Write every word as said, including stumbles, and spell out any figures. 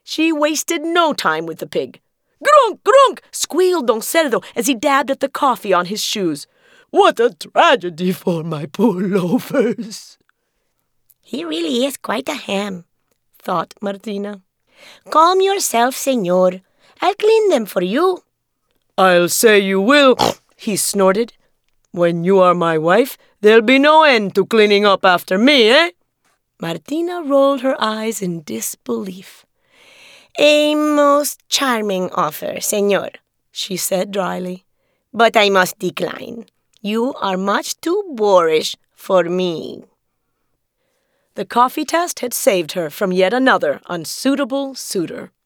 She wasted no time with the pig. "Grunk, grunk!" squealed Don Cerdo as he dabbed at the coffee on his shoes. "What a tragedy for my poor loafers!" "He really is quite a ham," thought Martina. "Calm yourself, señor. I'll clean them for you." "I'll say you will," he snorted. "When you are my wife, there'll be no end to cleaning up after me, eh?" Martina rolled her eyes in disbelief. "A most charming offer, señor," she said dryly. "But I must decline. You are much too boorish for me." The coffee test had saved her from yet another unsuitable suitor.